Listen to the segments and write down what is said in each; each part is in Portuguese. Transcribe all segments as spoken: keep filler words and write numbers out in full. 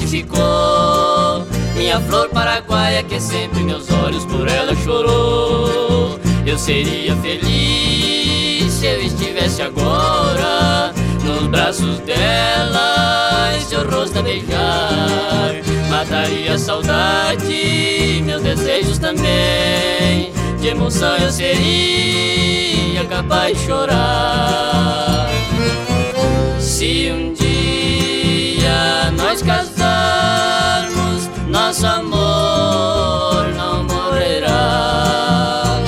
ficou. Minha flor paraguaia que sempre meus olhos por ela chorou. Eu seria feliz se eu estivesse agora nos braços dela e seu rosto a beijar. Mataria a saudade, meus desejos também. De emoção eu seria capaz de chorar. Se um dia nós casarmos, nosso amor não morrerá.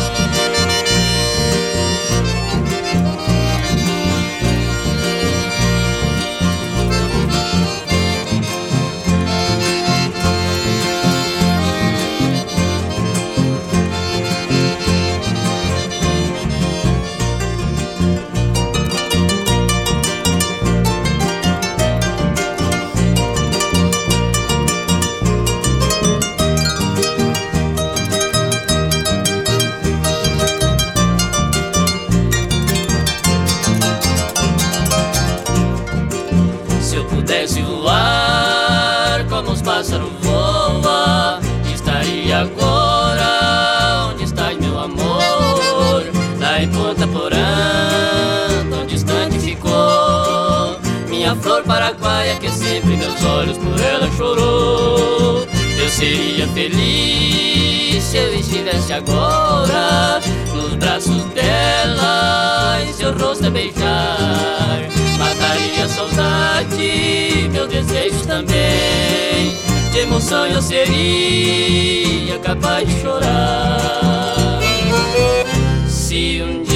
Se eu pudesse voar como os pássaros voam, estaria agora onde está meu amor. Lá em Ponta Porã, tão distante ficou. Minha flor paraguaia que sempre meus olhos por ela chorou. Eu seria feliz se eu estivesse agora nos braços dela e seu rosto a beijar. Mataria a saudade, meus desejos também. De emoção eu seria capaz de chorar. Se um